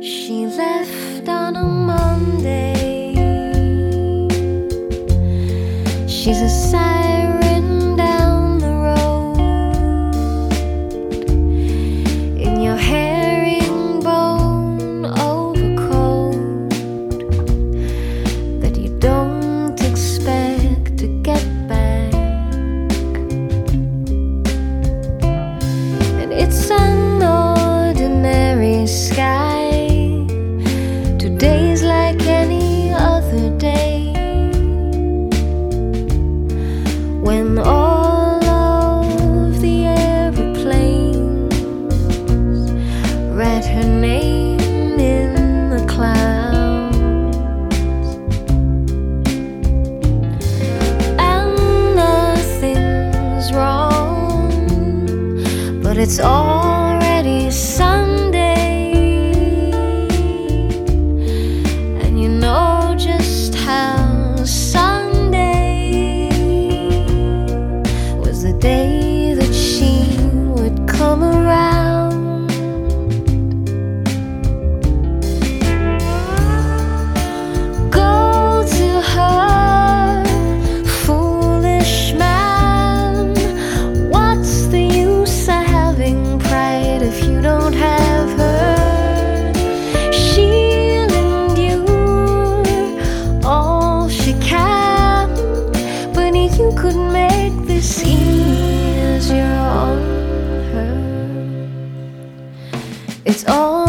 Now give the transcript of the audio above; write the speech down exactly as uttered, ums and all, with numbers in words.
She left on a Monday. She's a siren down the road in your herringbone overcoat that you don't expect to get back. And it's an ordinary sky. Today's like any other day, when all of the aeroplanes write her name in the clouds, and nothing's wrong, but it's already Sunday. Just how Sunday was the day that she would come around. Go to her, foolish man. What's the use of having pride if you don't have her? You could make this easier on her. It's all